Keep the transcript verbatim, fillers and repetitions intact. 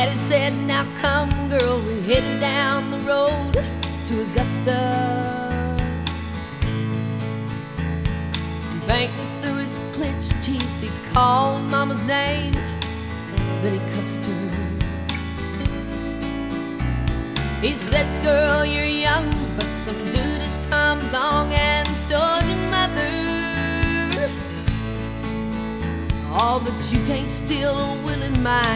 Daddy said, now come girl, we're headed down the road to Augusta. And Bankman through his clenched teeth, he called Mama's name, then he cussed her. He said, girl, you're young, but some dude has come along and stole your mother. Oh, but you can't steal a willing mind.